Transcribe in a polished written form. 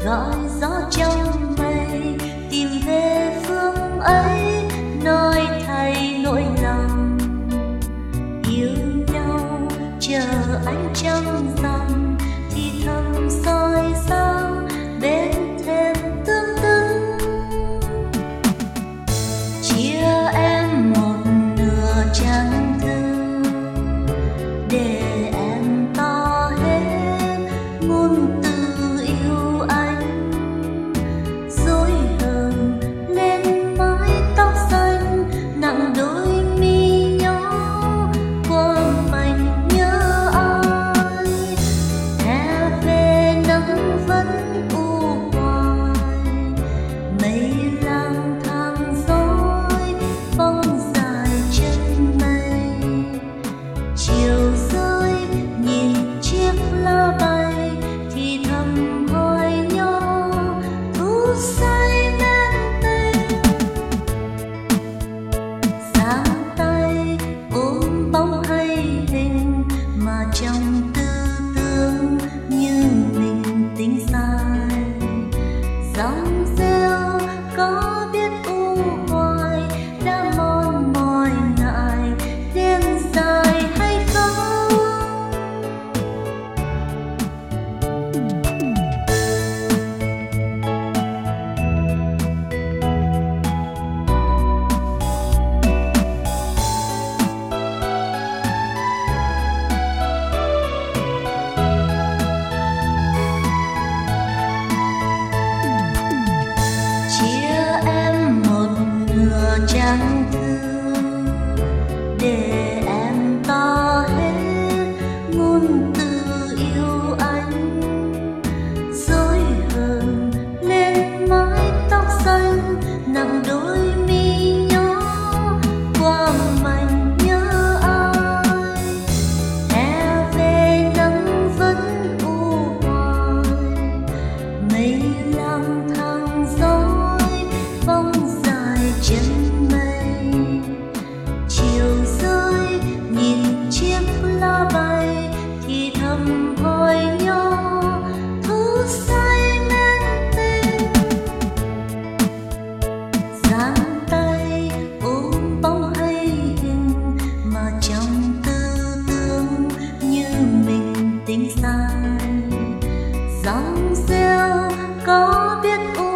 gọi gió trong mây tìm về phương ấy, nói thay nỗi lòng yêu nhau. Chờ ánh trăng rằm thì thầm soi sáng bên thềm tương tư. Chia em một nửa trang thư để em ta hết muôn từ yêu anh. Dối hờn lên mái tóc xanh nặng đôi mi nhỏ, quang mảnh nhớ ai. Hè về nắng vẫn u hoài, mây lang thang dõi bóng dài chân mây. Chiều rơi nhìn chiếc lá bay thì thầm hỏi nhau thu say men tình. Giang tay ôm bóng hay hình mà trong tư tưởng như mình tính sai. Dòng rêu có biết u hoài đã mòn mỏi ngại đêm dài hay không. Chia em một nửa trang thư để em ta hết muôn từ yêu anh. Dối hờn lên mái tóc xanh nặng đôi mi nhỏ, quang mảnh nhớ ai. Hè về nắng vẫn u hoài, mây lang thang dõi bóng dài chân mây. Chiều rơi nhìn chiếc lá bay thì thầm hỏi nhau thu say men tình. Giang tay ôm bóng hay hình mà trong tư tưởng như mình tính sai. Dòng rêu có biết